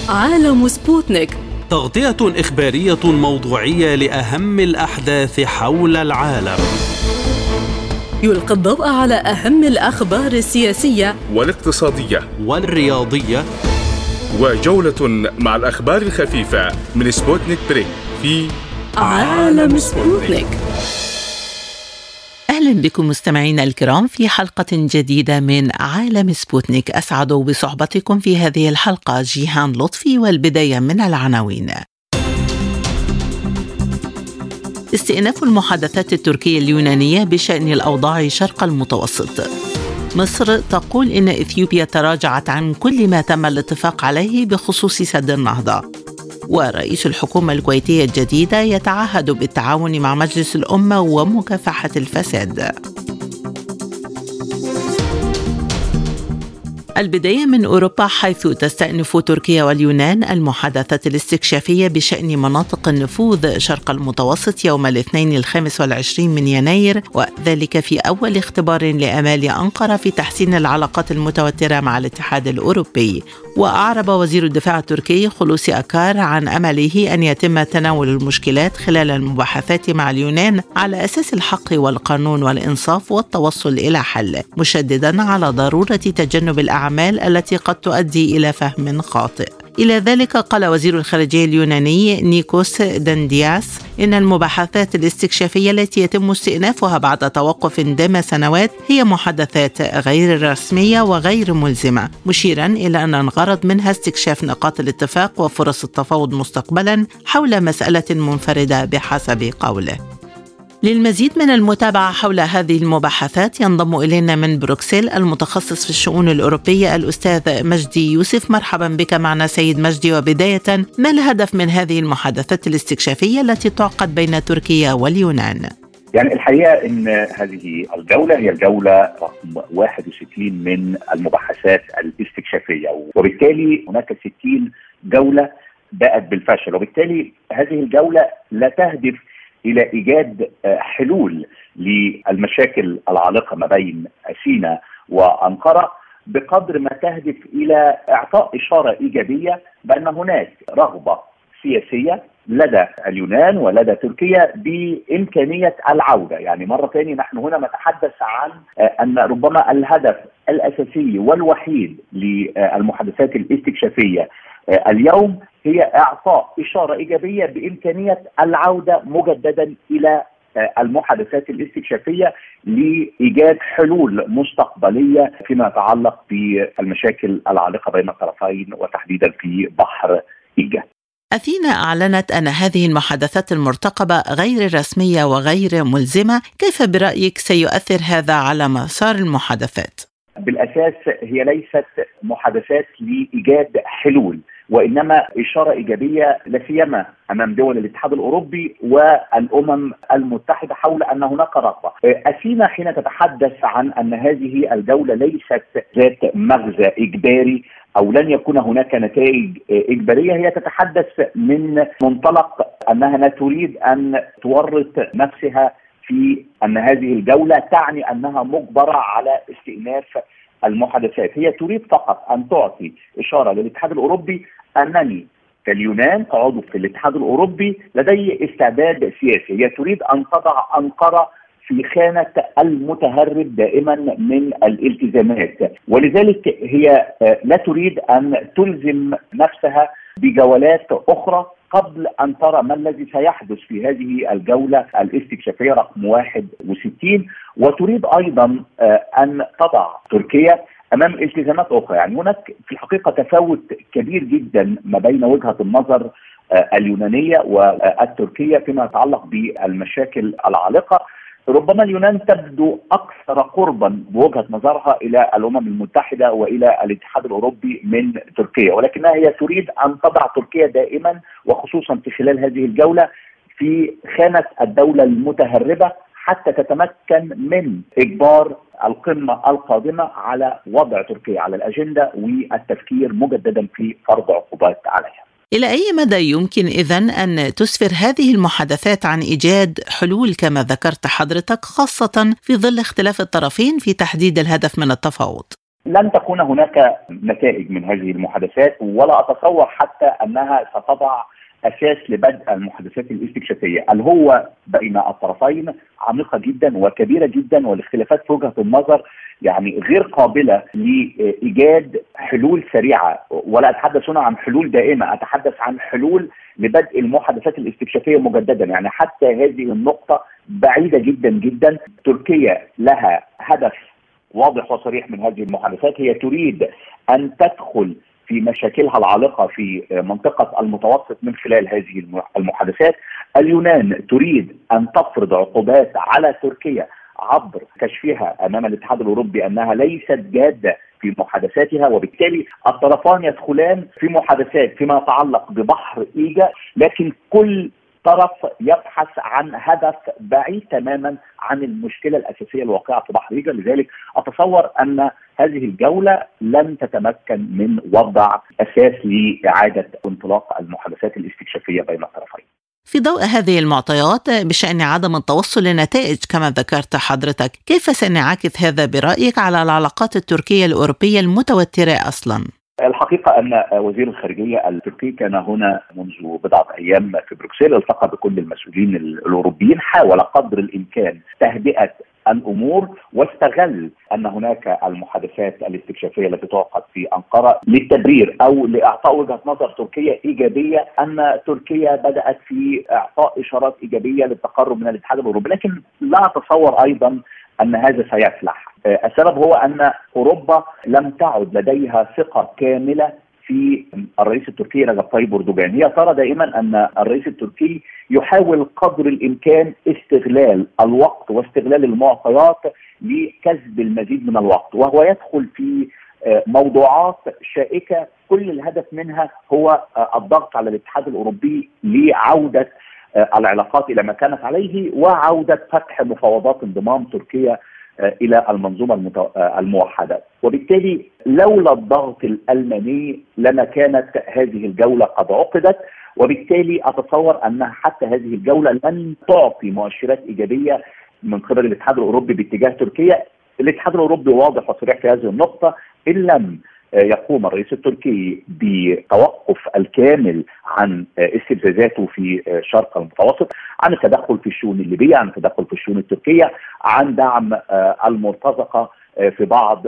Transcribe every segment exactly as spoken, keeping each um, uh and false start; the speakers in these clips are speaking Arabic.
عالم سبوتنيك، تغطية إخبارية موضوعية لأهم الأحداث حول العالم. يلقي الضوء على أهم الأخبار السياسية والاقتصادية والرياضية، وجولة مع الأخبار الخفيفة من سبوتنيك بريك في عالم سبوتنيك. أهلا بكم مستمعينا الكرام في حلقة جديدة من عالم سبوتنيك. أسعد بصحبتكم في هذه الحلقة جيهان لطفي، والبداية من العناوين. استئناف المحادثات التركية اليونانية بشأن الأوضاع شرق المتوسط. مصر تقول إن إثيوبيا تراجعت عن كل ما تم الاتفاق عليه بخصوص سد النهضة. ورئيس الحكومة الكويتية الجديدة يتعهد بالتعاون مع مجلس الأمة ومكافحة الفساد. البداية من أوروبا، حيث تستأنف تركيا واليونان المحادثات الاستكشافية بشأن مناطق النفوذ شرق المتوسط يوم الاثنين الخامس والعشرين من يناير، وذلك في أول اختبار لآمال أنقرة في تحسين العلاقات المتوترة مع الاتحاد الأوروبي. وأعرب وزير الدفاع التركي خلوصي أكار عن أمله أن يتم تناول المشكلات خلال المباحثات مع اليونان على أساس الحق والقانون والإنصاف والتوصل إلى حل، مشددا على ضرورة تجنب الأعمال التي قد تؤدي إلى فهم خاطئ. إلى ذلك قال وزير الخارجية اليوناني نيكوس داندياس إن المباحثات الاستكشافية التي يتم استئنافها بعد توقف دام سنوات هي محادثات غير رسمية وغير ملزمة، مشيرا إلى أن الغرض منها استكشاف نقاط الاتفاق وفرص التفاوض مستقبلا حول مسألة منفردة بحسب قوله. للمزيد من المتابعة حول هذه المباحثات ينضم إلينا من بروكسل المتخصص في الشؤون الأوروبية الأستاذ مجدي يوسف. مرحبا بك معنا سيد مجدي. وبداية، ما الهدف من هذه المحادثات الاستكشافية التي تعقد بين تركيا واليونان؟ يعني الحقيقة إن هذه الجولة هي الجولة رقم واحد وستين من المباحثات الاستكشافية، وبالتالي هناك ستين جولة باءت بالفشل، وبالتالي هذه الجولة لا تهدف إلى إيجاد حلول للمشاكل العالقة ما بين سيناء وأنقرة بقدر ما تهدف إلى إعطاء إشارة إيجابية بأن هناك رغبة سياسية لدى اليونان ولدى تركيا بإمكانية العودة. يعني مرة ثانية نحن هنا نتحدث عن أن ربما الهدف الأساسي والوحيد للمحادثات الاستكشافية اليوم هي إعطاء إشارة إيجابية بإمكانية العودة مجددا إلى المحادثات الاستكشافية لإيجاد حلول مستقبلية فيما يتعلق بالمشاكل العالقة بين الطرفين وتحديدا في بحر إيجا. أثينا أعلنت أن هذه المحادثات المرتقبة غير رسمية وغير ملزمة. كيف برأيك سيؤثر هذا على مسار المحادثات؟ بالأساس هي ليست محادثات لإيجاد حلول، وإنما إشارة إيجابية لا سيما أمام دول الاتحاد الأوروبي والأمم المتحدة حول أن هناك رغبة. أثينا حين تتحدث عن أن هذه الجولة ليست ذات مغزى إجباري أو لن يكون هناك نتائج إجبارية، هي تتحدث من منطلق أنها لا تريد أن تورط نفسها في أن هذه الجولة تعني أنها مجبرة على استئناف المحادثات. هي تريد فقط أن تعطي إشارة للاتحاد الأوروبي أنني كاليونان كعضو في الاتحاد الأوروبي لدي استعداد سياسي. هي تريد أن تضع أنقرة في خانة المتهرب دائما من الالتزامات، ولذلك هي لا تريد أن تلزم نفسها بجولات أخرى قبل أن ترى ما الذي سيحدث في هذه الجولة الاستكشافية رقم واحد وستين. وتريد أيضا أن تضع تركيا أمام التزامات أخرى. يعني هناك في الحقيقة تفاوت كبير جدا ما بين وجهة النظر اليونانية والتركية فيما يتعلق بالمشاكل العالقة. ربما اليونان تبدو أكثر قربا بوجهة نظرها إلى الأمم المتحدة وإلى الاتحاد الأوروبي من تركيا، ولكنها هي تريد أن تضع تركيا دائما وخصوصا في خلال هذه الجولة في خانة الدولة المتهربة حتى تتمكن من إجبار القمة القادمة على وضع تركيا على الأجندة والتفكير مجددا في فرض عقوبات عليها. إلى أي مدى يمكن إذن أن تسفر هذه المحادثات عن إيجاد حلول كما ذكرت حضرتك، خاصة في ظل اختلاف الطرفين في تحديد الهدف من التفاوض؟ لن تكون هناك نتائج من هذه المحادثات، ولا أتصور حتى أنها ستضع أساس لبدء المحادثات الاستكشافية. الهوة بين الطرفين عميقة جدا وكبيرة جدا، والاختلافات في وجهة النظر يعني غير قابلة لإيجاد حلول سريعة، ولا أتحدث هنا عن حلول دائمة، أتحدث عن حلول لبدء المحادثات الاستكشافية مجددا. يعني حتى هذه النقطة بعيدة جدا جدا. تركيا لها هدف واضح وصريح من هذه المحادثات، هي تريد أن تدخل في مشاكلها العالقة في منطقة المتوسط من خلال هذه المحادثات. اليونان تريد أن تفرض عقوبات على تركيا عبر كشفها أمام الاتحاد الأوروبي أنها ليست جادة في محادثاتها، وبالتالي الطرفان يدخلان في محادثات فيما يتعلق ببحر إيجا، لكن كل طرف يبحث عن هدف بعيد تماما عن المشكلة الأساسية الواقعة في بحر إيجا. لذلك أتصور أن هذه الجولة لن تتمكن من وضع أساس لإعادة انطلاق المحادثات الاستكشافية بين الطرفين. في ضوء هذه المعطيات بشأن عدم التوصل لنتائج كما ذكرت حضرتك، كيف سينعكس هذا برأيك على العلاقات التركية الأوروبية المتوترة أصلاً؟ الحقيقة أن وزير الخارجية التركي كان هنا منذ بضعة أيام في بروكسل، التقى بكل المسؤولين الأوروبيين، حاول قدر الإمكان تهدئة الأمور، واستغل أن هناك المحادثات الاستكشافية التي تعقد في أنقرة للتبرير أو لإعطاء وجهة نظر تركية إيجابية، أن تركيا بدأت في إعطاء إشارات إيجابية للتقرب من الاتحاد الأوروبي. لكن لا أتصور أيضا أن هذا سيفلح. السبب هو أن أوروبا لم تعد لديها ثقة كاملة في الرئيس التركي رجب طيب أردوغان. هي ترى دائما أن الرئيس التركي يحاول قدر الإمكان استغلال الوقت واستغلال المعطيات لكسب المزيد من الوقت، وهو يدخل في موضوعات شائكة كل الهدف منها هو الضغط على الاتحاد الأوروبي لعودة العلاقات إلى ما كانت عليه، وعودة فتح مفاوضات انضمام تركيا إلى المنظومة الموحدة. وبالتالي لولا الضغط الألماني لما كانت هذه الجولة قد عقدت، وبالتالي أتصور أن حتى هذه الجولة لن تعطي مؤشرات إيجابية من قبل الاتحاد الأوروبي باتجاه تركيا. الاتحاد الأوروبي واضح وصريح في هذه النقطة، إن لم يقوم الرئيس التركي بتوقف الكامل عن استفزازاته في شرق المتوسط، عن التدخل في الشؤون الليبية، عن التدخل في الشؤون التركية، عن دعم المرتزقة في بعض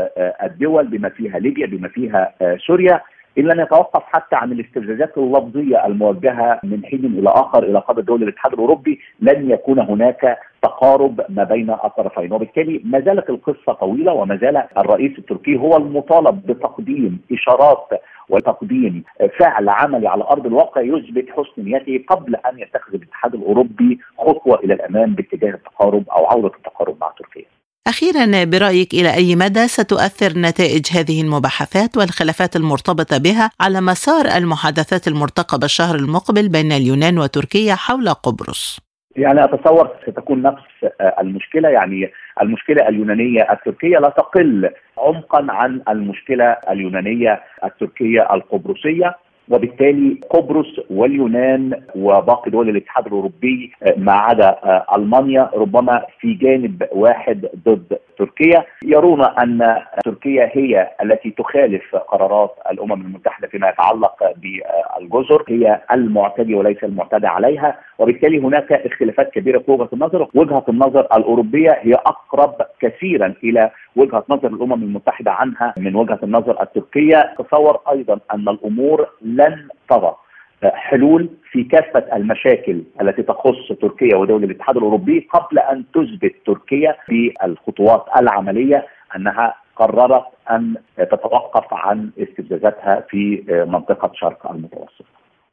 الدول بما فيها ليبيا بما فيها سوريا، إن لم يتوقف حتى عن الاستفزازات اللفظية الموجهة من حين إلى آخر إلى قادة دول الاتحاد الأوروبي، لن يكون هناك تقارب ما بين الطرفين. وبالتالي ما زالت القصة طويلة، وما زال الرئيس التركي هو المطالب بتقديم إشارات وتقديم فعل عملي على أرض الواقع يثبت حسن نيته قبل أن يتخذ الاتحاد الأوروبي خطوة إلى الأمام باتجاه التقارب أو عودة التقارب مع تركيا. أخيراً، برأيك إلى أي مدى ستؤثر نتائج هذه المباحثات والخلافات المرتبطة بها على مسار المحادثات المرتقبة الشهر المقبل بين اليونان وتركيا حول قبرص؟ يعني أتصور ستكون نفس المشكلة، يعني المشكلة اليونانية التركية لا تقل عمقاً عن المشكلة اليونانية التركية القبرصية، وبالتالي قبرص واليونان وباقي دول الاتحاد الأوروبي ما عدا ألمانيا ربما في جانب واحد ضد تركيا، يرون أن تركيا هي التي تخالف قرارات الأمم المتحدة فيما يتعلق بالجزر، هي المعتدي وليس المعتدى عليها، وبالتالي هناك اختلافات كبيرة في وجهة النظر. وجهة النظر الأوروبية هي أقرب كثيرا إلى وجهة نظر الأمم المتحدة عنها من وجهة النظر التركية. تصور أيضا أن الأمور لن تضع حلول في كافة المشاكل التي تخص تركيا ودول الاتحاد الأوروبي قبل أن تثبت تركيا في الخطوات العملية أنها قررت أن تتوقف عن استفزازاتها في منطقة شرق المتوسط.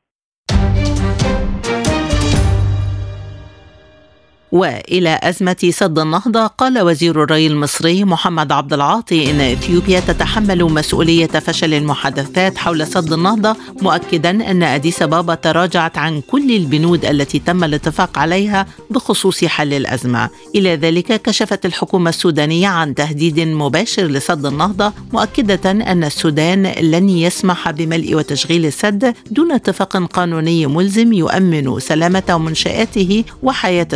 وإلى أزمة سد النهضة، قال وزير الري المصري محمد عبد العاطي إن إثيوبيا تتحمل مسؤولية فشل المحادثات حول سد النهضة، مؤكدا أن أديس أبابا تراجعت عن كل البنود التي تم الاتفاق عليها بخصوص حل الأزمة. إلى ذلك كشفت الحكومة السودانية عن تهديد مباشر لسد النهضة، مؤكدة أن السودان لن يسمح بملء وتشغيل السد دون اتفاق قانوني ملزم يؤمن سلامة منشآته وحياة السودانيين.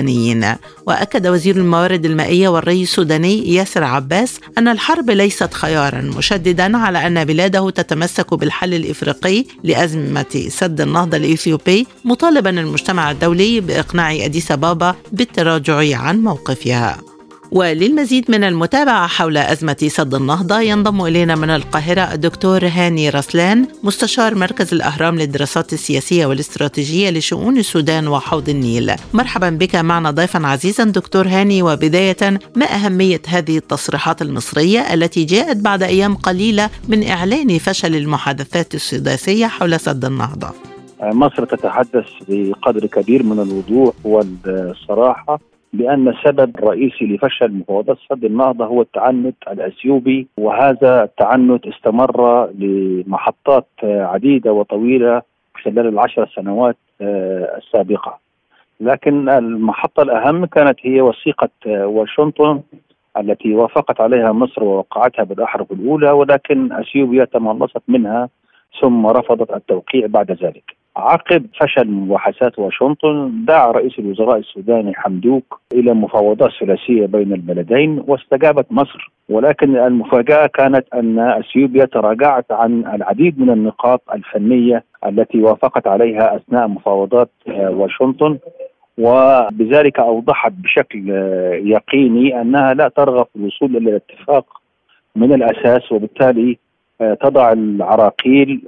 السودانيين. وأكد وزير الموارد المائية والري السوداني ياسر عباس أن الحرب ليست خيارا، مشددا على أن بلاده تتمسك بالحل الإفريقي لأزمة سد النهضة الإثيوبي، مطالبا المجتمع الدولي بإقناع أديس أبابا بالتراجع عن موقفها. وللمزيد من المتابعة حول أزمة سد النهضة ينضم إلينا من القاهرة الدكتور هاني رسلان، مستشار مركز الأهرام للدراسات السياسية والاستراتيجية لشؤون السودان وحوض النيل. مرحبا بك معنا ضيفا عزيزا دكتور هاني. وبداية، ما أهمية هذه التصريحات المصرية التي جاءت بعد أيام قليلة من إعلان فشل المحادثات السداسية حول سد النهضة؟ مصر تتحدث بقدر كبير من الوضوح والصراحة بأن السبب الرئيسي لفشل مفاوضات سد النهضة هو التعنت الأثيوبي، وهذا التعنت استمر لمحطات عديدة وطويلة خلال العشر سنوات السابقة. لكن المحطة الأهم كانت هي وثيقة واشنطن التي وافقت عليها مصر ووقعتها بالأحرف الأولى، ولكن أثيوبيا تملصت منها ثم رفضت التوقيع بعد ذلك. عقب فشل مباحثات واشنطن دعا رئيس الوزراء السوداني حمدوك إلى مفاوضات ثلاثية بين البلدين، واستجابت مصر، ولكن المفاجأة كانت أن أثيوبيا تراجعت عن العديد من النقاط الفنية التي وافقت عليها أثناء مفاوضات واشنطن، وبذلك أوضحت بشكل يقيني أنها لا ترغب في الوصول إلى الاتفاق من الأساس، وبالتالي تضع العراقيل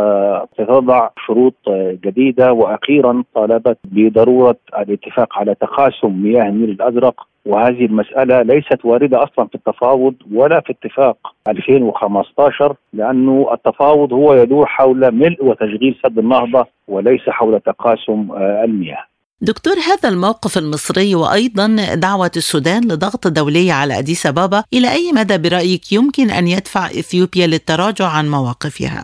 وتضع شروط جديدة. وأخيرا طالبت بضرورة الاتفاق على تقاسم مياه النيل الأزرق، وهذه المسألة ليست واردة أصلا في التفاوض ولا في اتفاق ألفين وخمسة عشر، لأنه التفاوض هو يدور حول ملء وتشغيل سد النهضة وليس حول تقاسم المياه. دكتور، هذا الموقف المصري وأيضا دعوة السودان لضغط دولي على أديس أبابا، إلى أي مدى برأيك يمكن أن يدفع إثيوبيا للتراجع عن مواقفها؟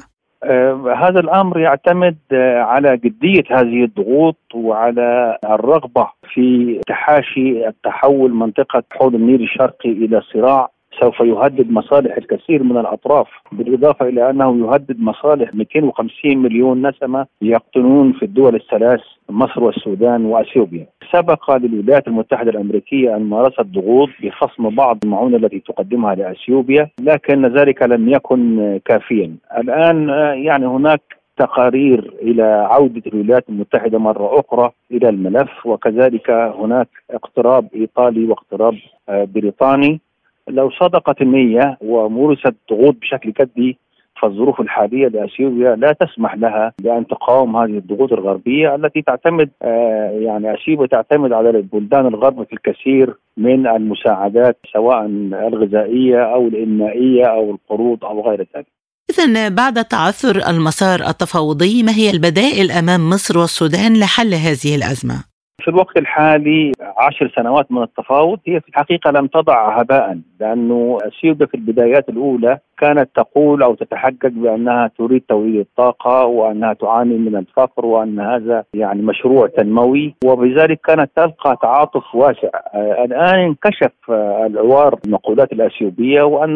آه هذا الأمر يعتمد آه على جدية هذه الضغوط وعلى الرغبة في تحاشي التحول منطقة حوض النيل الشرقي إلى صراع سوف يهدد مصالح الكثير من الأطراف، بالإضافة إلى أنه يهدد مصالح مئتين وخمسين مليون نسمة يقطنون في الدول الثلاث مصر والسودان وأثيوبيا. سبق للولايات المتحدة الأمريكية أن مارست ضغوط بخصم بعض المعونة التي تقدمها لأثيوبيا، لكن ذلك لم يكن كافيا. الآن يعني هناك تقارير إلى عودة الولايات المتحدة مرة أخرى إلى الملف، وكذلك هناك اقتراب إيطالي واقتراب بريطاني. لو صدقت النية ومورست ضغوط بشكل جدي، فالظروف الحالية لأثيوبيا لا تسمح لها بأن تقاوم هذه الضغوط الغربية التي تعتمد آه يعني أثيوبيا تعتمد على البلدان الغرب في الكثير من المساعدات سواء الغذائية أو الإنمائية أو القروض أو غير ذلك. إذن بعد تعثر المسار التفاوضي، ما هي البدائل أمام مصر والسودان لحل هذه الأزمة؟ في الوقت الحالي عشر سنوات من التفاوض هي في الحقيقة لم تضع هباء، لأنه أثيوبيا في البدايات الأولى كانت تقول أو تتحجج بأنها تريد توليد الطاقة وأنها تعاني من الفقر وأن هذا يعني مشروع تنموي، وبذلك كانت تلقى تعاطف واسع. آه الآن انكشف آه العوار المقولات الأثيوبية، وأن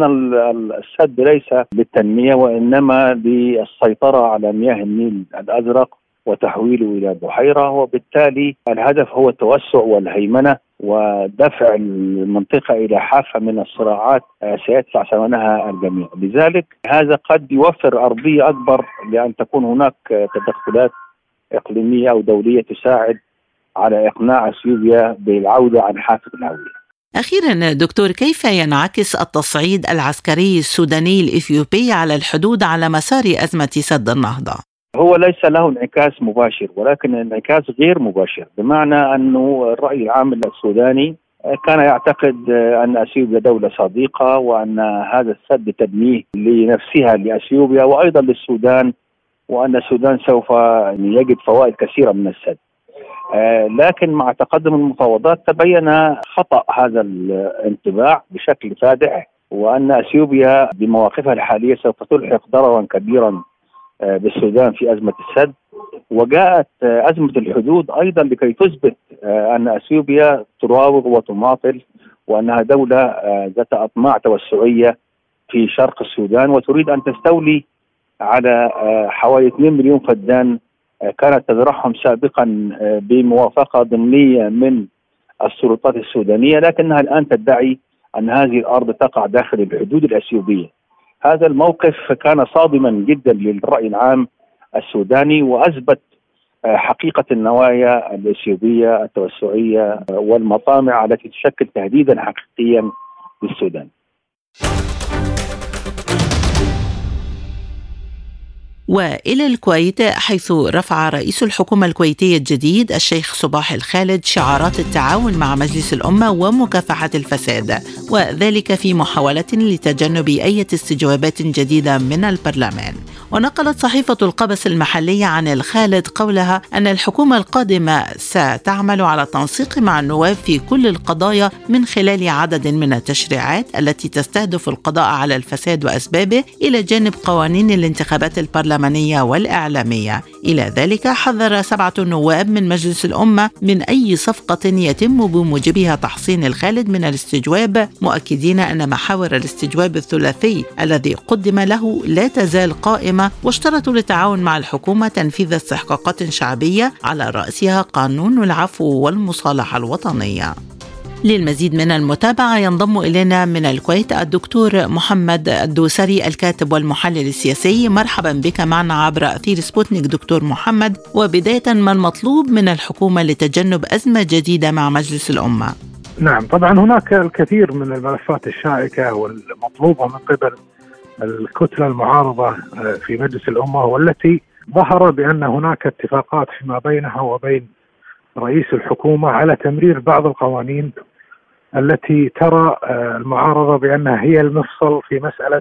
السد ليس للتنمية وإنما للسيطرة على مياه النيل الأزرق وتحويله إلى بحيرة، وبالتالي الهدف هو التوسع والهيمنة ودفع المنطقة إلى حافة من الصراعات سيدفع ثمنها الجميع. لذلك هذا قد يوفر أرضية أكبر لأن تكون هناك تدخلات إقليمية أو دولية تساعد على إقناع أثيوبيا بالعودة عن حافة الهوية. أخيرا دكتور، كيف ينعكس التصعيد العسكري السوداني الإثيوبي على الحدود على مسار أزمة سد النهضة؟ هو ليس له انعكاس مباشر، ولكن انعكاس غير مباشر، بمعنى أنه الرأي العام السوداني كان يعتقد أن أثيوبيا دولة صديقة، وأن هذا السد تبنيه لنفسها لأثيوبيا وأيضا للسودان، وأن السودان سوف يجد فوائد كثيرة من السد. لكن مع تقدم المفاوضات تبين خطأ هذا الانطباع بشكل فادح، وأن أثيوبيا بمواقفها الحالية سوف تلحق ضررا كبيرا بالسودان في أزمة السد. وجاءت أزمة الحدود أيضا لكي تثبت أن أثيوبيا تراوغ وتماطل، وأنها دولة ذات أطماع توسعية في شرق السودان وتريد أن تستولي على حوالي اثنين مليون فدان كانت تزرعهم سابقا بموافقة ضمنية من السلطات السودانية، لكنها الآن تدعي أن هذه الأرض تقع داخل الحدود الأثيوبية. هذا الموقف كان صادما جدا للرأي العام السوداني، وأثبت حقيقة النوايا الأثيوبية التوسعية والمطامع التي تشكل تهديدا حقيقيا للسودان. وإلى الكويت، حيث رفع رئيس الحكومة الكويتية الجديد الشيخ صباح الخالد شعارات التعاون مع مجلس الأمة ومكافحة الفساد، وذلك في محاولة لتجنب أي استجوابات جديدة من البرلمان. ونقلت صحيفة القبس المحلية عن الخالد قولها أن الحكومة القادمة ستعمل على التنسيق مع النواب في كل القضايا من خلال عدد من التشريعات التي تستهدف القضاء على الفساد وأسبابه، إلى جانب قوانين الانتخابات البرلمانية والإعلامية. إلى ذلك حذر سبعة نواب من مجلس الأمة من أي صفقة يتم بموجبها تحصين الخالد من الاستجواب، مؤكدين أن محاور الاستجواب الثلاثي الذي قدم له لا تزال قائمة، واشترطوا للتعاون مع الحكومة تنفيذ استحقاقات شعبية على رأسها قانون العفو والمصالحة الوطنية. للمزيد من المتابعة ينضم إلينا من الكويت الدكتور محمد الدوسري، الكاتب والمحلل السياسي. مرحبا بك معنا عبر أثير سبوتنيك دكتور محمد. وبداية، ما المطلوب من الحكومة لتجنب أزمة جديدة مع مجلس الأمة؟ نعم، طبعا هناك الكثير من الملفات الشائكة والمطلوبة من قبل الكتلة المعارضة في مجلس الأمة، والتي ظهر بأن هناك اتفاقات فيما بينها وبين رئيس الحكومة على تمرير بعض القوانين التي ترى المعارضة بأنها هي المفصل في مسألة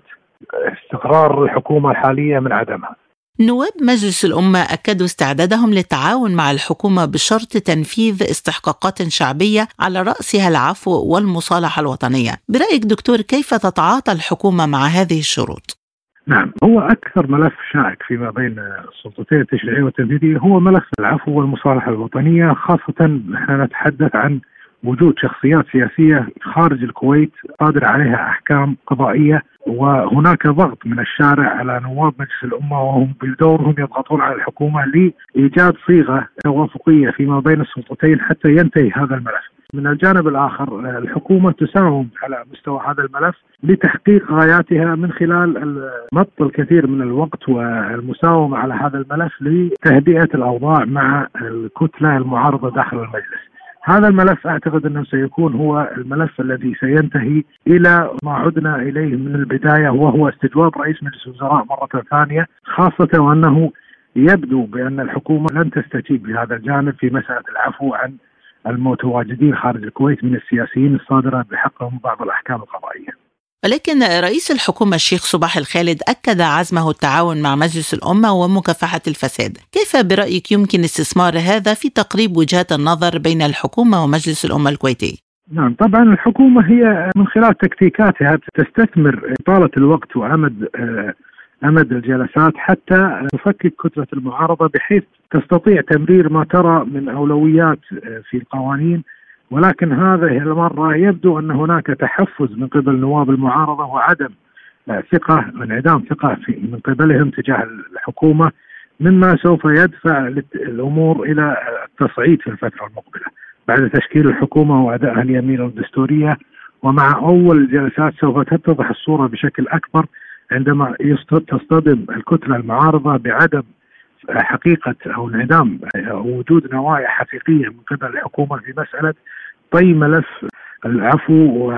استقرار الحكومة الحالية من عدمها. نواب مجلس الأمة أكدوا استعدادهم للتعاون مع الحكومة بشرط تنفيذ استحقاقات شعبية على رأسها العفو والمصالحة الوطنية. برأيك دكتور، كيف تتعاطى الحكومة مع هذه الشروط؟ نعم، هو أكثر ملف شائك فيما بين السلطتين التشريعية والتنفيذية هو ملف العفو والمصالحة الوطنية، خاصة نحن نتحدث عن وجود شخصيات سياسية خارج الكويت قادر عليها أحكام قضائية، وهناك ضغط من الشارع على نواب مجلس الأمة وهم بدورهم يضغطون على الحكومة لإيجاد صيغة توافقية فيما بين السلطتين حتى ينتهي هذا الملف. من الجانب الآخر الحكومة تساهم على مستوى هذا الملف لتحقيق غاياتها من خلال مط الكثير من الوقت والمساومة على هذا الملف لتهدئة الأوضاع مع الكتلة المعارضة داخل المجلس. هذا الملف أعتقد أنه سيكون هو الملف الذي سينتهي إلى ما عدنا إليه من البداية، وهو استجواب رئيس مجلس الوزراء مرة ثانية، خاصة وأنه يبدو بأن الحكومة لن تستجيب لهذا الجانب في مسألة العفو عن المتواجدين خارج الكويت من السياسيين الصادرة بحقهم بعض الأحكام القضائية. ولكن رئيس الحكومة الشيخ صباح الخالد أكد عزمه التعاون مع مجلس الأمة ومكافحة الفساد. كيف برأيك يمكن استثمار هذا في تقريب وجهات النظر بين الحكومة ومجلس الأمة الكويتي؟ نعم، طبعا الحكومة هي من خلال تكتيكاتها تستثمر إطالة الوقت وأمد أمد الجلسات حتى تفكك كتلة المعارضة بحيث تستطيع تمرير ما ترى من أولويات في القوانين، ولكن هذه المرة يبدو أن هناك تحفز من قبل نواب المعارضة وعدم ثقة وانعدام ثقة من قبلهم تجاه الحكومة، مما سوف يدفع الأمور إلى التصعيد في الفترة المقبلة بعد تشكيل الحكومة وأدائها اليمين والدستورية. ومع أول الجلسات سوف تتضح الصورة بشكل أكبر عندما تصطدم الكتلة المعارضة بعدم حقيقة أو انعدام أو وجود نوايا حقيقية من قبل الحكومة في مسألة طي ملف العفو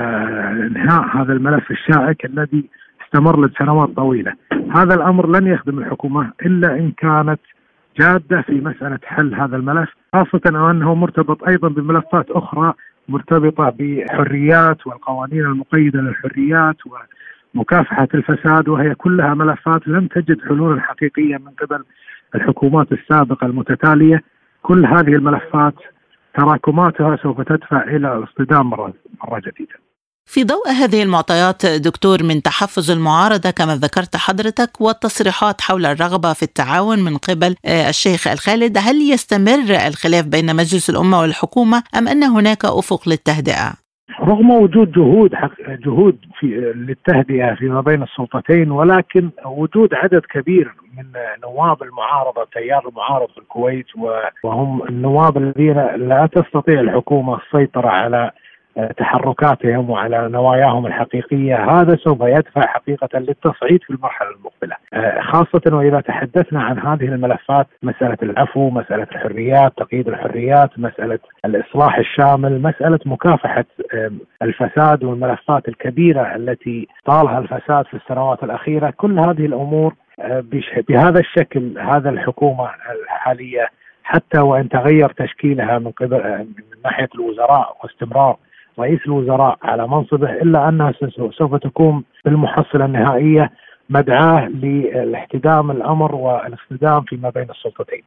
وانهاء هذا الملف الشائك الذي استمر لسنوات طويلة. هذا الأمر لن يخدم الحكومة إلا إن كانت جادة في مسألة حل هذا الملف، خاصة أنه مرتبط أيضا بملفات أخرى مرتبطة بحريات والقوانين المقيدة للحريات ومكافحة الفساد، وهي كلها ملفات لم تجد حلولا حقيقية من قبل الحكومات السابقة المتتالية. كل هذه الملفات تراكماتها سوف تدفع إلى الاصطدام مرة, مرة جديدة. في ضوء هذه المعطيات دكتور، من تحفز المعارضة كما ذكرت حضرتك والتصريحات حول الرغبة في التعاون من قبل الشيخ الخالد، هل يستمر الخلاف بين مجلس الأمة والحكومة أم أن هناك أفق للتهدئة؟ رغم وجود جهود جهود في للتهدئة فيما بين السلطتين، ولكن وجود عدد كبير من نواب المعارضة، تيار المعارضة في الكويت، وهم النواب الذين لا تستطيع الحكومة السيطرة على تحركاتهم وعلى نواياهم الحقيقية. هذا سوف يدفع حقيقة للتصعيد في المرحلة المقبلة، خاصة وإذا تحدثنا عن هذه الملفات: مسألة العفو، مسألة الحريات، تقييد الحريات، مسألة الإصلاح الشامل، مسألة مكافحة الفساد والملفات الكبيرة التي طالها الفساد في السنوات الأخيرة. كل هذه الأمور بهذا الشكل، هذا الحكومة الحالية حتى وإن تغير تشكيلها من قبل من ناحية الوزراء واستمرار رئيس الوزراء على منصبه، إلا أنها سوف تكون بالمحصلة النهائية مدعاة لاحتدام الأمر والاصطدام فيما بين السلطتين.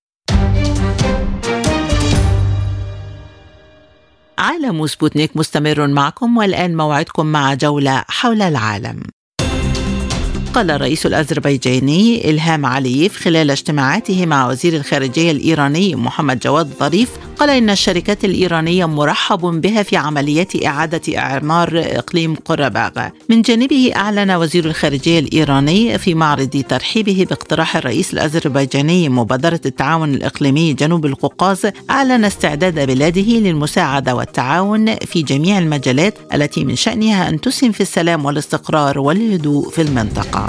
عالم سبوتنيك مستمر معكم، والآن موعدكم مع جولة حول العالم. قال الرئيس الأذربيجاني إلهام علييف خلال اجتماعاته مع وزير الخارجية الإيراني محمد جواد ظريف، قال إن الشركات الإيرانية مرحب بها في عمليات إعادة إعمار إقليم قرباغ. من جانبه أعلن وزير الخارجية الإيراني في معرض ترحيبه باقتراح الرئيس الأذربيجاني مبادرة التعاون الإقليمي جنوب القوقاز، أعلن استعداد بلاده للمساعدة والتعاون في جميع المجالات التي من شأنها أن تسهم في السلام والاستقرار والهدوء في المنطقة.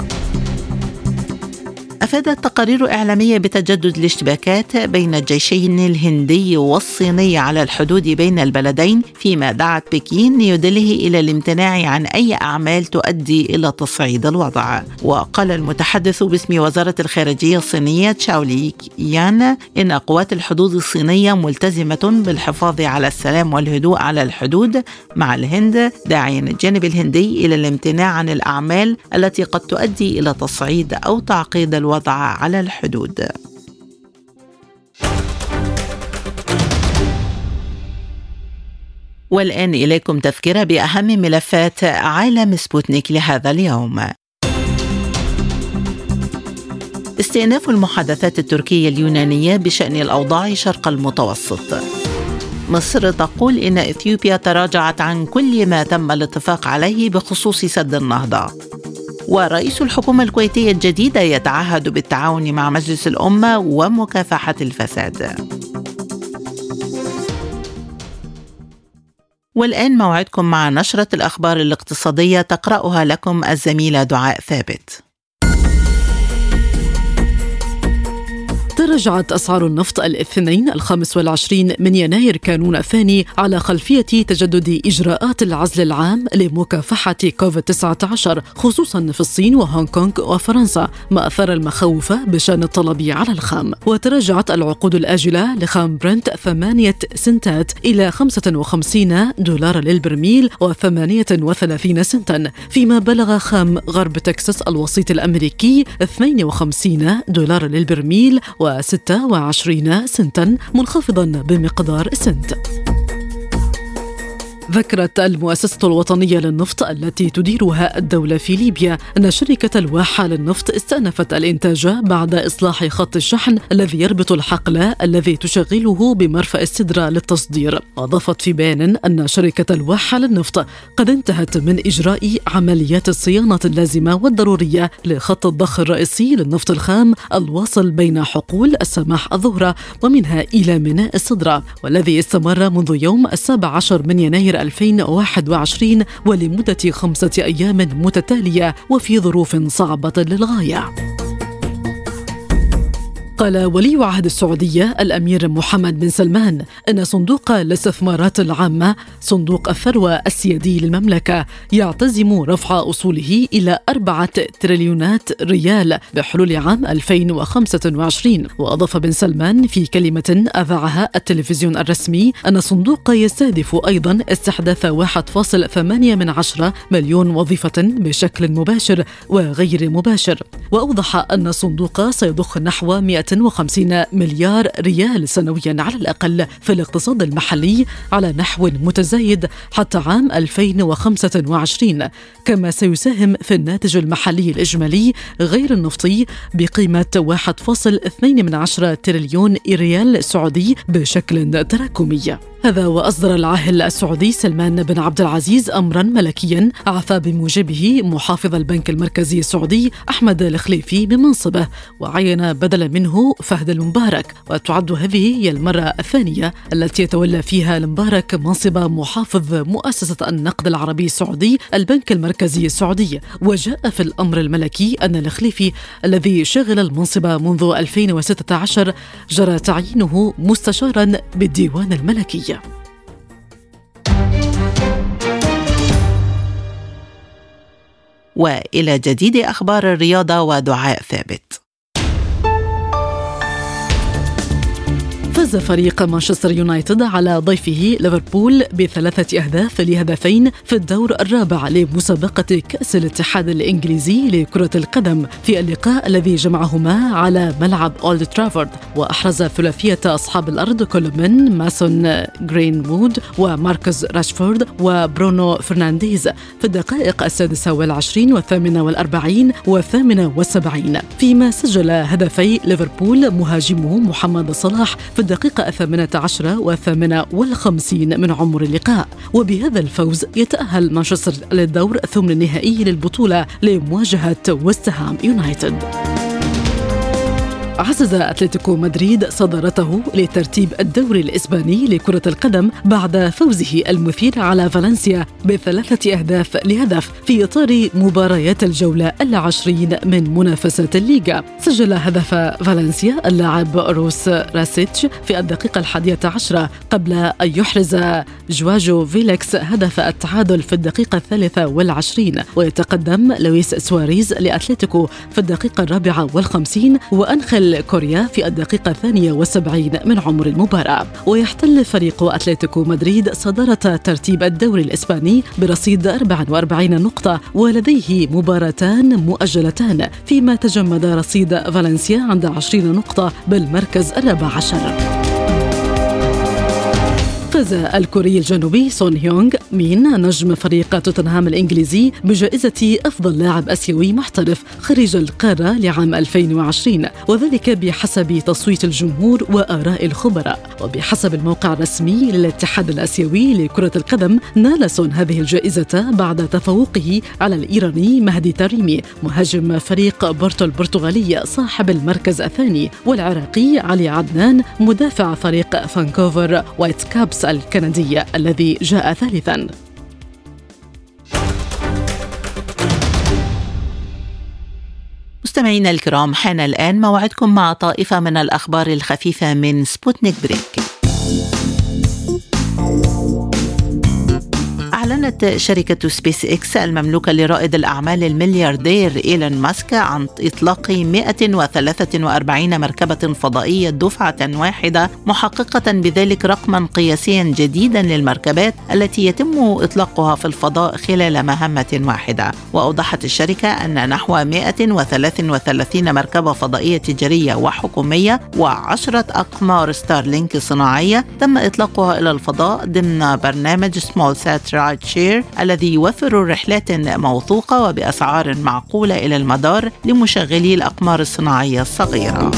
أفادت تقارير إعلامية بتجدد الاشتباكات بين الجيشين الهندي والصيني على الحدود بين البلدين، فيما دعت بكين نيودلهي إلى الامتناع عن أي أعمال تؤدي إلى تصعيد الوضع. وقال المتحدث باسم وزارة الخارجية الصينية تشاولي يان إن قوات الحدود الصينية ملتزمة بالحفاظ على السلام والهدوء على الحدود مع الهند، داعيا الجانب الهندي إلى الامتناع عن الأعمال التي قد تؤدي إلى تصعيد أو تعقيد الوضع الوضع على الحدود. والآن إليكم تذكرة بأهم ملفات عالم سبوتنيك لهذا اليوم. استئناف المحادثات التركية اليونانية بشأن الأوضاع شرق المتوسط. مصر تقول إن إثيوبيا تراجعت عن كل ما تم الاتفاق عليه بخصوص سد النهضة. ورئيس الحكومة الكويتية الجديدة يتعهد بالتعاون مع مجلس الأمة ومكافحة الفساد. والآن موعدكم مع نشرة الأخبار الاقتصادية، تقرأها لكم الزميلة دعاء ثابت. تراجعت أسعار النفط الاثنين الخامس والعشرين من يناير كانون الثاني على خلفية تجدد إجراءات العزل العام لمكافحة كوفيد تسعة عشر، خصوصا في الصين وهونغ كونغ وفرنسا، ما أثار المخاوف بشأن الطلب على الخام. وتراجعت العقود الآجلة لخام برنت ثمانية سنتات إلى خمسة وخمسين دولار للبرميل وثمانية وثلاثين سنتا، فيما بلغ خام غرب تكساس الوسيط الأمريكي اثنين وخمسين دولار للبرميل وستة وعشرين سنتا، منخفضا بمقدار سنت. ذكرت المؤسسة الوطنية للنفط التي تديرها الدولة في ليبيا أن شركة الواحة للنفط استأنفت الإنتاج بعد إصلاح خط الشحن الذي يربط الحقل الذي تشغله بمرفأ السدرة للتصدير. وأضافت في بيان أن شركة الواحة للنفط قد انتهت من إجراء عمليات الصيانة اللازمة والضرورية لخط الضخ الرئيسي للنفط الخام الواصل بين حقول السماح الظهرة ومنها إلى ميناء السدرة، والذي استمر منذ يوم السابع عشر من يناير ألفين وواحد وعشرين ولمدة خمسة أيام متتالية وفي ظروف صعبة للغاية. قال ولي عهد السعودية الأمير محمد بن سلمان أن صندوق الاستثمارات العامة صندوق الثروة السيادي للمملكة يعتزم رفع أصوله إلى أربعة تريليونات ريال بحلول عام ألفين وخمسة وعشرين. وأضاف بن سلمان في كلمة أذاعها التلفزيون الرسمي أن الصندوق يستهدف أيضا استحداث واحد فاصلة ثمانية من عشرة مليون وظيفة بشكل مباشر وغير مباشر. وأوضح أن الصندوق سيضخ نحو مئة وخمسين مليار ريال سنويا على الأقل في الاقتصاد المحلي على نحو متزايد حتى عام ألفين وخمسة وعشرين، كما سيساهم في الناتج المحلي الإجمالي غير النفطي بقيمة واحد فاصلة اثنين من عشرة تريليون ريال سعودي بشكل تراكمي. هذا وأصدر العاهل السعودي سلمان بن عبد العزيز أمرا ملكيا عفى بموجبه محافظ البنك المركزي السعودي أحمد الخليفي من منصبه، وعين بدلا منه فهد المبارك. وتعد هذه هي المرة الثانية التي يتولى فيها المبارك منصب محافظ مؤسسة النقد العربي السعودي البنك المركزي السعودي. وجاء في الأمر الملكي أن الخليفي الذي شغل المنصب منذ ألفين وستة عشر جرى تعيينه مستشارا بالديوان الملكي. وإلى جديد أخبار الرياضة ودعاء ثابت. فاز فريق مانشستر يونايتد على ضيفه ليفربول بثلاثة أهداف لهدفين في الدور الرابع لمسابقة كأس الاتحاد الإنجليزي لكرة القدم في اللقاء الذي جمعهما على ملعب أولد ترافورد. وأحرز ثلاثية أصحاب الأرض كل من ماسون جرينوود وماركوس راشفورد وبرونو فرنانديز في الدقائق السادسة والعشرين والثامنة والأربعين والثامنة والسبعين، فيما سجل هدفي ليفربول مهاجمه محمد صلاح في الدقيقة الثامنة عشرة والثامنة والخمسين من عمر اللقاء. وبهذا الفوز يتأهل مانشستر للدور الثمن النهائي للبطولة لمواجهة ويست هام يونايتد. عزز أتلتيكو مدريد صدارته لترتيب الدوري الإسباني لكرة القدم بعد فوزه المثير على فالنسيا بثلاثة أهداف لهدف في إطار مباريات الجولة العشرين من منافسة الليغا. سجل هدف فالنسيا اللاعب روس راسيتش في الدقيقة الحادية عشرة قبل أن يحرز جواجو فيليكس هدف التعادل في الدقيقة الثالثة والعشرين، ويتقدم لويس سواريز لأتلتيكو في الدقيقة الرابعة والخمسين وأنخل كوريا في الدقيقة الثانية والسبعين من عمر المباراة. ويحتل فريق أتلتيكو مدريد صدارة ترتيب الدوري الإسباني برصيد أربعة وأربعين نقطة ولديه مباراتان مؤجلتان، فيما تجمد رصيد فالنسيا عند عشرين نقطة بالمركز الرابع عشر. فاز الكوري الجنوبي سون هيونغ مين نجم فريق توتنهام الإنجليزي بجائزة أفضل لاعب آسيوي محترف خارج القارة لعام ألفين وعشرين، وذلك بحسب تصويت الجمهور وآراء الخبراء. وبحسب الموقع الرسمي للاتحاد الآسيوي لكرة القدم نال سون هذه الجائزة بعد تفوقه على الإيراني مهدي تريمي مهاجم فريق بورتو البرتغالي صاحب المركز الثاني، والعراقي علي عدنان مدافع فريق فانكوفر وايت كابس الكندي الذي جاء ثالثاً. مستمعينا الكرام، حان الآن موعدكم مع طائفة من الأخبار الخفيفة من سبوتنيك بريك. أعلنت شركة سبيس إكس المملوكة لرائد الأعمال الملياردير إيلون ماسك عن إطلاق مئة وثلاثة وأربعين مركبة فضائية دفعة واحدة، محققة بذلك رقما قياسيا جديدا للمركبات التي يتم إطلاقها في الفضاء خلال مهمة واحدة. وأوضحت الشركة أن نحو مئة وثلاثة وثلاثين مركبة فضائية تجارية وحكومية وعشرة أقمار ستارلينك صناعية تم إطلاقها إلى الفضاء ضمن برنامج سمول سات رايد شير الذي يوفر رحلات موثوقة وبأسعار معقولة إلى المدار لمشغلي الأقمار الصناعية الصغيرة.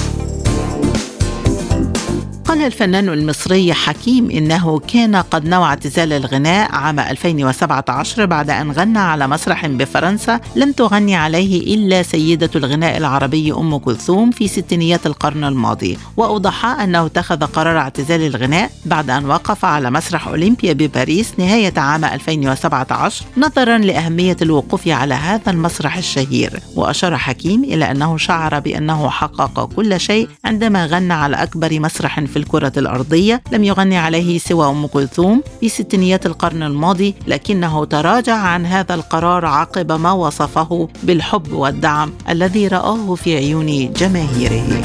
قال الفنان المصري حكيم إنه كان قد نوى اعتزال الغناء عام ألفين وسبعة عشر بعد أن غنى على مسرح بفرنسا لم تغني عليه إلا سيدة الغناء العربي أم كلثوم في ستينيات القرن الماضي. وأوضح أنه اتخذ قرار اعتزال الغناء بعد أن وقف على مسرح أولمبيا بباريس نهاية عام ألفين وسبعة عشر نظرا لأهمية الوقوف على هذا المسرح الشهير. وأشار حكيم إلى أنه شعر بأنه حقق كل شيء عندما غنى على أكبر مسرح في الكرة الأرضية لم يغني عليه سوى أم كلثوم في ستينيات القرن الماضي، لكنه تراجع عن هذا القرار عقب ما وصفه بالحب والدعم الذي رآه في عيون جماهيره.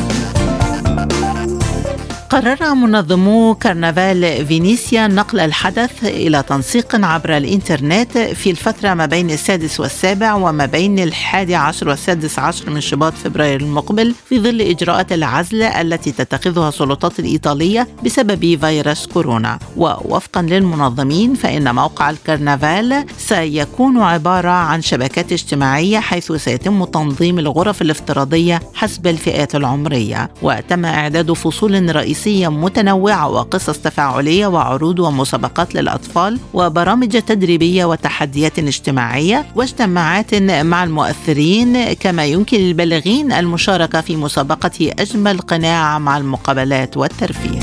قرر منظمو كرنفال فينيسيا نقل الحدث إلى تنسيق عبر الإنترنت في الفترة ما بين السادس والسابع وما بين الحادي عشر والسادس عشر من شباط فبراير المقبل في ظل إجراءات العزل التي تتخذها السلطات الإيطالية بسبب فيروس كورونا. ووفقا للمنظمين فإن موقع الكرنفال سيكون عبارة عن شبكات اجتماعية حيث سيتم تنظيم الغرف الافتراضية حسب الفئات العمرية. وتم إعداد فصول رئيسية رئيسية متنوعة وقصص تفاعلية وعروض ومسابقات للأطفال وبرامج تدريبية وتحديات اجتماعية واجتماعات مع المؤثرين، كما يمكن للبالغين المشاركة في مسابقة أجمل قناع مع المقابلات والترفيه.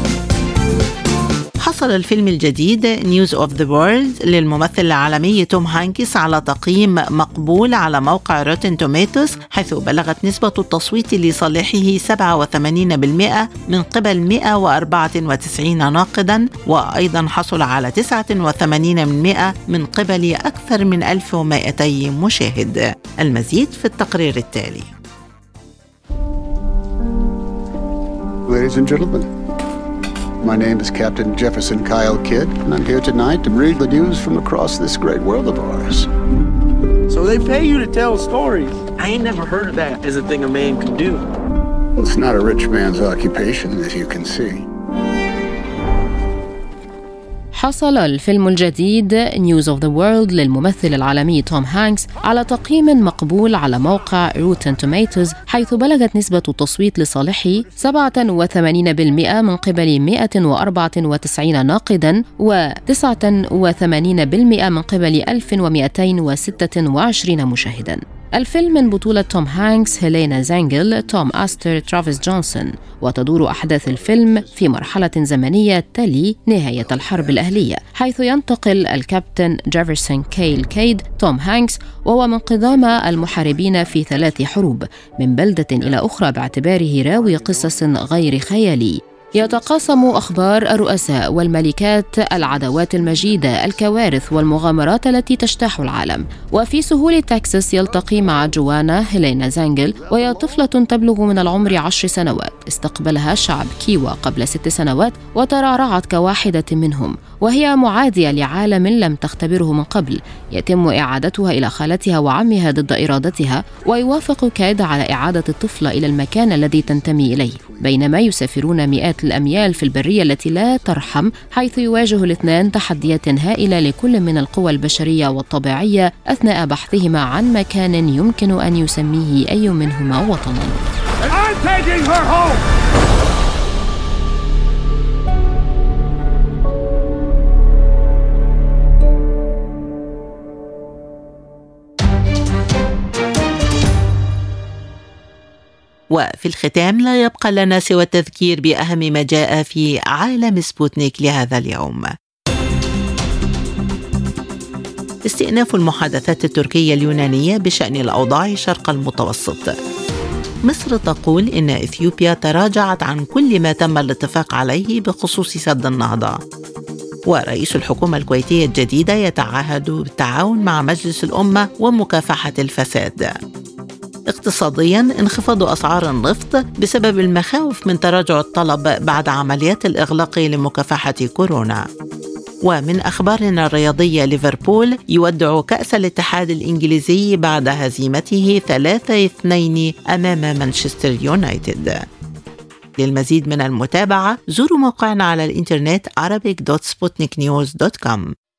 حصل الفيلم الجديد News of the World للممثل العالمي توم هانكس على تقييم مقبول على موقع روتن توميتوز، حيث بلغت نسبة التصويت لصالحه سبعة وثمانين بالمئة من قبل مئة وأربعة وتسعين ناقدا، وأيضا حصل على تسعة وثمانين بالمئة من قبل أكثر من ألف ومئتين مشاهد. المزيد في التقرير التالي. Ladies and gentlemen, my name is Captain Jefferson Kyle Kidd, and I'm here tonight to read the news from across this great world of ours. So they pay you to tell stories? I ain't never heard of that as a thing a man can do. Well, it's not a rich man's occupation, as you can see. حصل الفيلم الجديد News of the World للممثل العالمي توم هانكس على تقييم مقبول على موقع روتن توميتوز، حيث بلغت نسبة التصويت لصالحه سبعة وثمانين بالمئة من قبل مئة وأربعة وتسعين ناقدا وتسعة وثمانين بالمئة من قبل ألف ومئتين وستة وعشرين مشاهدا. الفيلم من بطولة توم هانكس، هيلينا زانجل، توم أستر، ترافيس جونسون، وتدور أحداث الفيلم في مرحلة زمنية تلي نهاية الحرب الأهلية، حيث ينتقل الكابتن جيفرسون كايل كيد توم هانكس وهو من قدام المحاربين في ثلاث حروب من بلدة إلى أخرى باعتباره راوي قصص غير خيالي. يتقاسم أخبار الرؤساء والملكات، العداوات المجيدة، الكوارث والمغامرات التي تجتاح العالم. وفي سهول تكساس يلتقي مع جوانا هيلينا زانجل، وهي طفلة تبلغ من العمر عشر سنوات استقبلها شعب كيوا قبل ست سنوات وترعرعت كواحدة منهم، وهي معادية لعالم لم تختبره من قبل. يتم إعادتها إلى خالتها وعمها ضد إرادتها، ويوافق كايد على إعادة الطفلة إلى المكان الذي تنتمي إليه، بينما يسافرون مئات الأميال في البرية التي لا ترحم، حيث يواجه الاثنان تحديات هائلة لكل من القوى البشرية والطبيعية أثناء بحثهما عن مكان يمكن أن يسميه أي منهما وطناً. وفي الختام لا يبقى لنا سوى التذكير بأهم ما جاء في عالم سبوتنيك لهذا اليوم. استئناف المحادثات التركية اليونانية بشأن الأوضاع شرق المتوسط. مصر تقول إن إثيوبيا تراجعت عن كل ما تم الاتفاق عليه بخصوص سد النهضة. ورئيس الحكومة الكويتية الجديدة يتعهد بالتعاون مع مجلس الأمة ومكافحة الفساد. اقتصادياً، انخفاض أسعار النفط بسبب المخاوف من تراجع الطلب بعد عمليات الإغلاق لمكافحة كورونا. ومن أخبارنا الرياضية، ليفربول يودع كأس الاتحاد الإنجليزي بعد هزيمته ثلاثة اثنين أمام مانشستر يونايتد. للمزيد من المتابعة زوروا موقعنا على الإنترنت arabic دوت sputnik news دوت com.